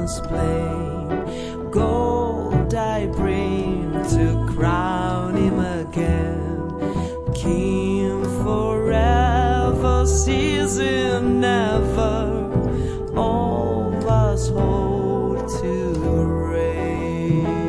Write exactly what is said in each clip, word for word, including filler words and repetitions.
heaven's plain. Gold I bring to crown him again. King forever, season never, all was hold to reign.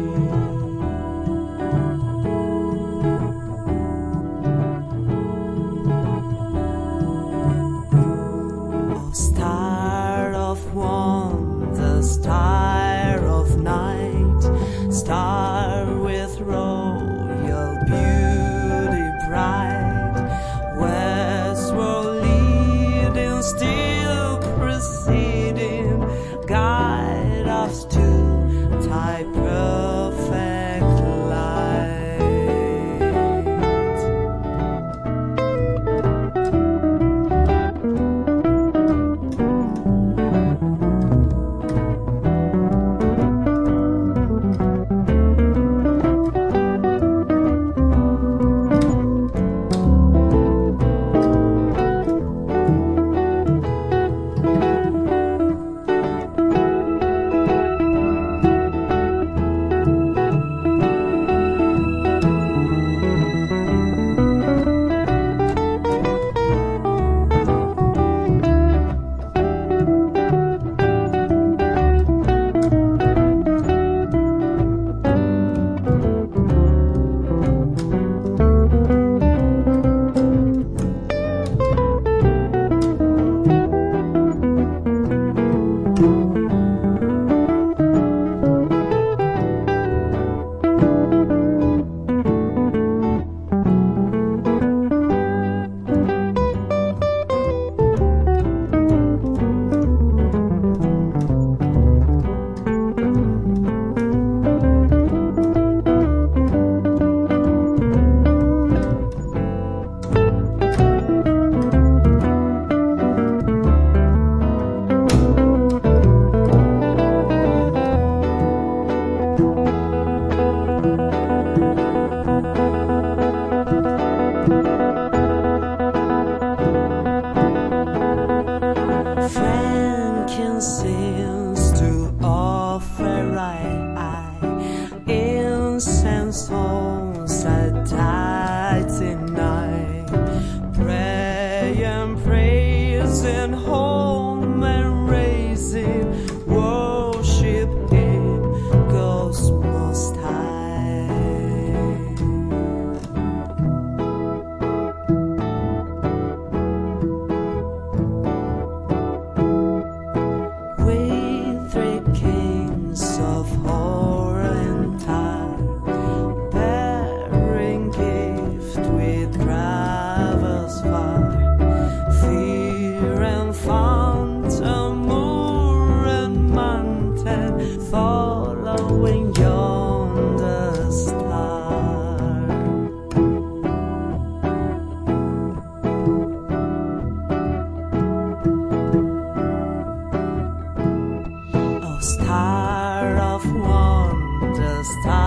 Oh, star of wonder, star of night, star with royal beauty bright, westward leading, still proceeding, guide us to thy perfect light. Frankincense to offer I, incense songs I died tonight, pray and praise and home and raising, worship Him, God's most high. Of horror and time, bearing gift with gravels far, fear and fountain, moor and mountain, following yonder star. Oh, star of wonder, star